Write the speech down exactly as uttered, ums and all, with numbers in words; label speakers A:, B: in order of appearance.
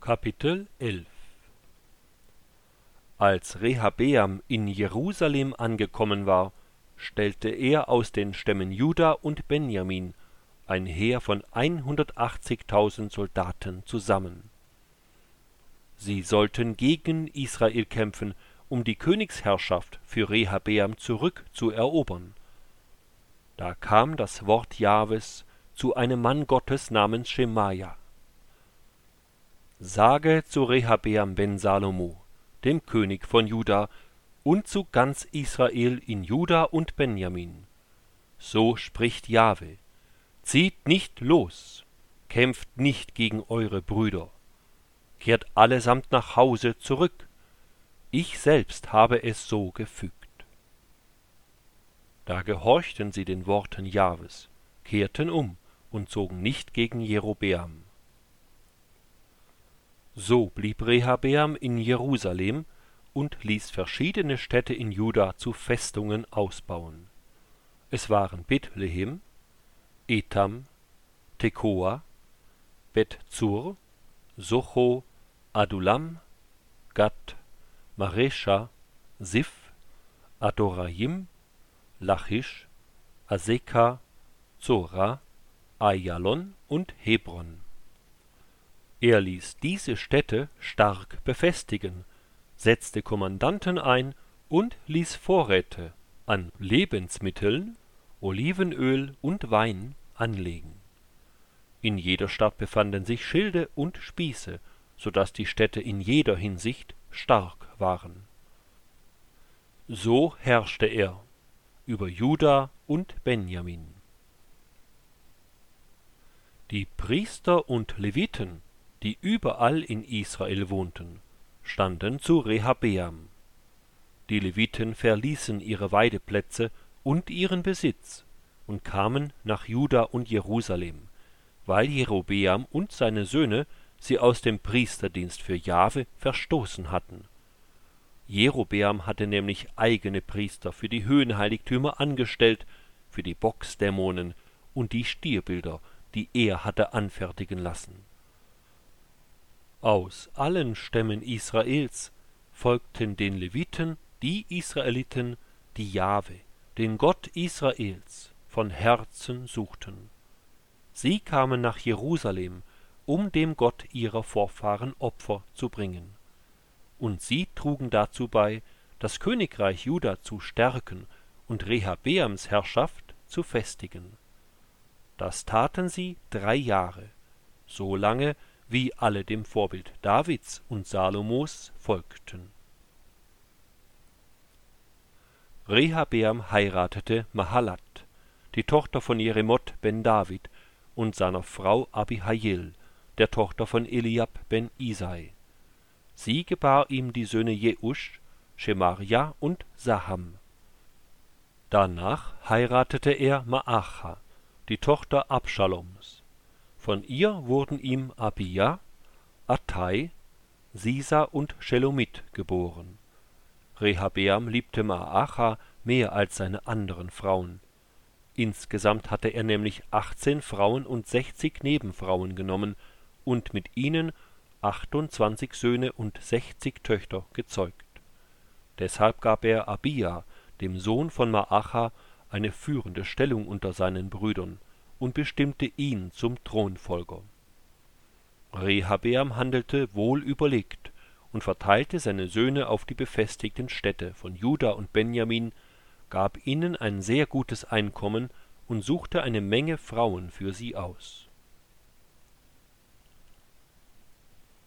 A: Kapitel elf. Als Rehabeam in Jerusalem angekommen war, stellte er aus den Stämmen Juda und Benjamin ein Heer von hundertachtzigtausend Soldaten zusammen. Sie sollten gegen Israel kämpfen, um die Königsherrschaft für Rehabeam zurückzuerobern. Da kam das Wort Jahwes zu einem Mann Gottes namens Schemaja: Sage zu Rehabeam ben Salomo, dem König von Juda, und zu ganz Israel in Juda und Benjamin: So spricht Jahwe: Zieht nicht los, kämpft nicht gegen eure Brüder, kehrt allesamt nach Hause zurück, ich selbst habe es so gefügt. Da gehorchten sie den Worten Jahwes, kehrten um und zogen nicht gegen Jerobeam. So blieb Rehabeam in Jerusalem und ließ verschiedene Städte in Juda zu Festungen ausbauen. Es waren Bethlehem, Etam, Tekoa, Bet-zur, Socho, Adulam, Gat, Maresha, Sif, Adoraim, Lachisch, Aseka, Zora, Ayalon und Hebron. Er ließ diese Städte stark befestigen, setzte Kommandanten ein und ließ Vorräte an Lebensmitteln, Olivenöl und Wein anlegen. In jeder Stadt befanden sich Schilde und Spieße, so daß die Städte in jeder Hinsicht stark waren. So herrschte er über Juda und Benjamin. Die Priester und Leviten, die überall in Israel wohnten, standen zu Rehabeam. Die Leviten verließen ihre Weideplätze und ihren Besitz und kamen nach Juda und Jerusalem, weil Jerobeam und seine Söhne sie aus dem Priesterdienst für Jahwe verstoßen hatten. Jerobeam hatte nämlich eigene Priester für die Höhenheiligtümer angestellt, für die Bocksdämonen und die Stierbilder, die er hatte anfertigen lassen. Aus allen Stämmen Israels folgten den Leviten die Israeliten, die Jahwe, den Gott Israels, von Herzen suchten. Sie kamen nach Jerusalem, um dem Gott ihrer Vorfahren Opfer zu bringen. Und sie trugen dazu bei, das Königreich Juda zu stärken und Rehabeams Herrschaft zu festigen. Das taten sie drei Jahre, so lange, wie alle dem Vorbild Davids und Salomos folgten. Rehabeam heiratete Mahalat, die Tochter von Jeremot ben David, und seiner Frau Abihail, der Tochter von Eliab ben Isai. Sie gebar ihm die Söhne Jeusch, Schemaria und Saham. Danach heiratete er Maacha, die Tochter Abschaloms. Von ihr wurden ihm Abia, Attai, Sisa und Shelomit geboren. Rehabeam liebte Maacha mehr als seine anderen Frauen. Insgesamt hatte er nämlich achtzehn Frauen und sechzig Nebenfrauen genommen und mit ihnen achtundzwanzig Söhne und sechzig Töchter gezeugt. Deshalb gab er Abia, dem Sohn von Maacha, eine führende Stellung unter seinen Brüdern und bestimmte ihn zum Thronfolger. Rehabeam handelte wohl überlegt und verteilte seine Söhne auf die befestigten Städte von Juda und Benjamin, gab ihnen ein sehr gutes Einkommen und suchte eine Menge Frauen für sie aus.